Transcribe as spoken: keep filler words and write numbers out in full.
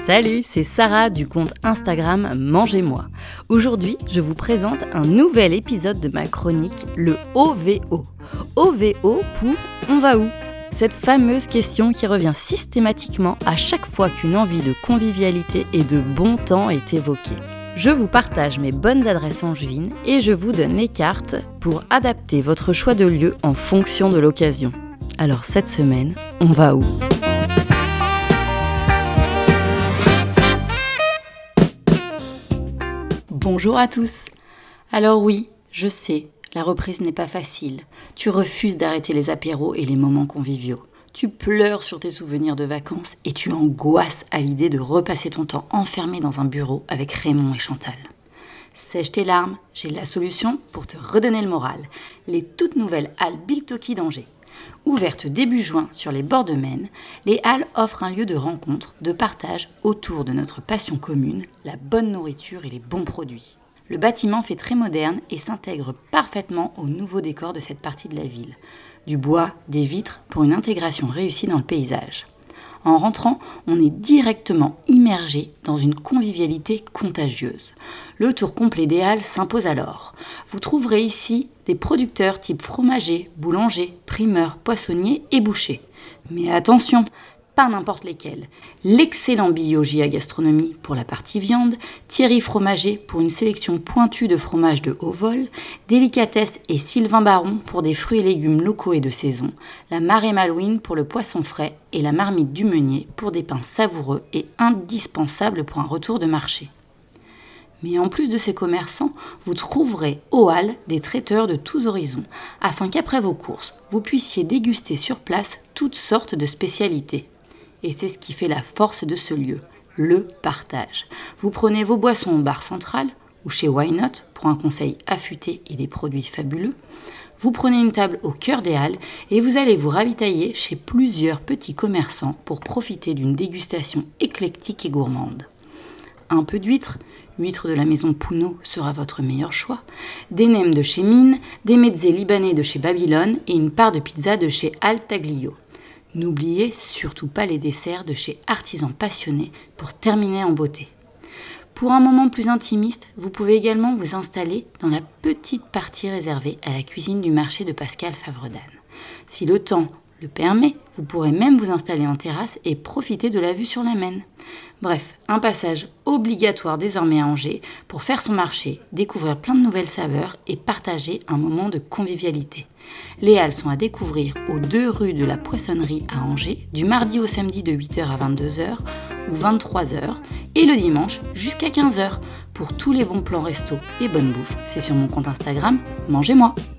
Salut, c'est Sarah du compte Instagram Mangez-moi. Aujourd'hui, je vous présente un nouvel épisode de ma chronique, le O V O. O V O pour « On va où ?» Cette fameuse question qui revient systématiquement à chaque fois qu'une envie de convivialité et de bon temps est évoquée. Je vous partage mes bonnes adresses angevines et je vous donne les cartes pour adapter votre choix de lieu en fonction de l'occasion. Alors cette semaine, on va où ? Bonjour à tous. Alors oui, je sais, la reprise n'est pas facile. Tu refuses d'arrêter les apéros et les moments conviviaux. Tu pleures sur tes souvenirs de vacances et tu angoisses à l'idée de repasser ton temps enfermé dans un bureau avec Raymond et Chantal. Sèche tes larmes, j'ai la solution pour te redonner le moral. Les toutes nouvelles halles Biltoki d'Angers. Ouvertes début juin sur les bords de Maine, les halles offrent un lieu de rencontre, de partage autour de notre passion commune, la bonne nourriture et les bons produits. Le bâtiment fait très moderne et s'intègre parfaitement au nouveau décor de cette partie de la ville. Du bois, des vitres pour une intégration réussie dans le paysage. En rentrant, on est directement immergé dans une convivialité contagieuse. Le tour complet des halles s'impose alors. Vous trouverez ici des producteurs type fromager, boulanger, primeur, poissonnier et boucher. Mais attention, pas n'importe lesquels. L'excellent Billot J A Gastronomie pour la partie viande, Thierry Fromager pour une sélection pointue de fromages de haut vol, Délicatesse et Sylvain Baron pour des fruits et légumes locaux et de saison, la Marée Malouine pour le poisson frais et la Marmite du Meunier pour des pains savoureux et indispensables pour un retour de marché. Mais en plus de ces commerçants, vous trouverez aux halles des traiteurs de tous horizons, afin qu'après vos courses, vous puissiez déguster sur place toutes sortes de spécialités. Et c'est ce qui fait la force de ce lieu, le partage. Vous prenez vos boissons au bar central ou chez Why Not pour un conseil affûté et des produits fabuleux. Vous prenez une table au cœur des halles et vous allez vous ravitailler chez plusieurs petits commerçants pour profiter d'une dégustation éclectique et gourmande. Un peu d'huîtres, huîtres de la maison Pounot sera votre meilleur choix, des nems de chez Mine, des mezzés libanais de chez Babylone et une part de pizza de chez Al Taglio. N'oubliez surtout pas les desserts de chez Artisans Passionnés pour terminer en beauté. Pour un moment plus intimiste, vous pouvez également vous installer dans la petite partie réservée à la cuisine du marché de Pascal Favredan. Si le temps le permet, vous pourrez même vous installer en terrasse et profiter de la vue sur la Maine. Bref, un passage obligatoire désormais à Angers pour faire son marché, découvrir plein de nouvelles saveurs et partager un moment de convivialité. Les halles sont à découvrir aux deux rues de la Poissonnerie à Angers, du mardi au samedi de huit heures à vingt-deux heures ou vingt-trois heures et le dimanche jusqu'à quinze heures. Pour tous les bons plans resto et bonne bouffe, c'est sur mon compte Instagram Mangez-moi.